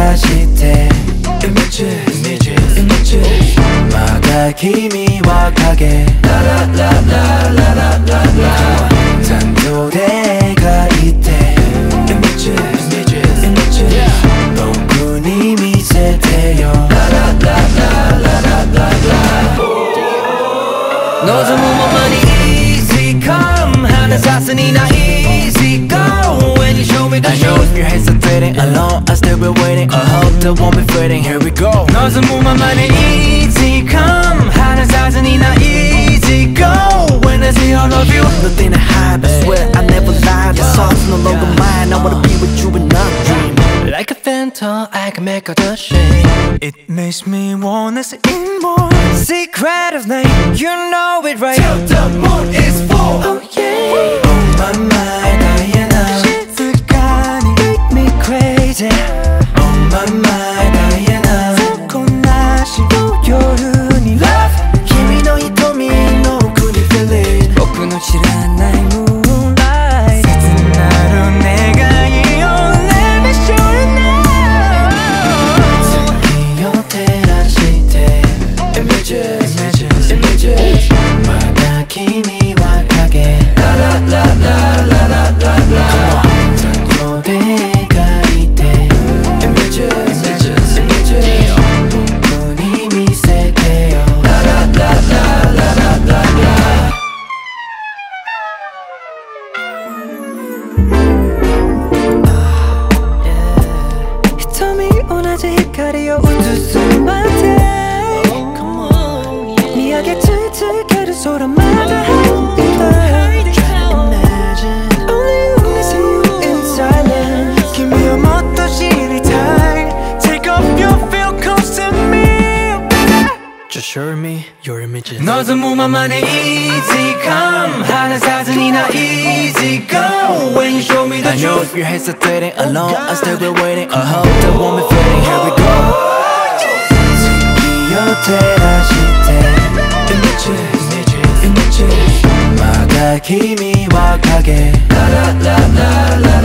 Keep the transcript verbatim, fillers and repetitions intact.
照らして Images, images, images まだ君は影ララララララララ残像で描いて Images, images, images 僕に見せてよララララララララ望むままに Easy come 離さずにな Easy go When you show me the I know you're hesitating alone I still be waiting I hope that won't be fading Here we go望むままに Easy come 離さずにな Easy go When I see all of you Nothing to hide I swear I never lie The song's no longer mine I wanna be with you and not dream Like a phantom I can make all the shame It makes me wanna see more Secret of night You know it right Till the moon is full Oh yeah Oh my mind Diana静かに Make me crazy Oh my mind Diana 底なしの夜に Love 君の瞳の奥に Feel it 僕の知らない Moonlight 切なる願いを Let me show you now 月を照らして Images Images Images まだ君は影ララララララララ残像で描いて Images Images Images 僕に見せてよララララララララ瞳同じ光を映すまで見上げ続ける空まで Hide it Only you can see you in silence 君をもっと知りたい Take off your veil close to me Just show me your images 望むままに Easy come 離さずにな Easy go When you show me the truth I know you're hesitating alone I still be waiting I hope that won't be fading Here we go 月を照らして Images Images Images まだ君は影ラララララ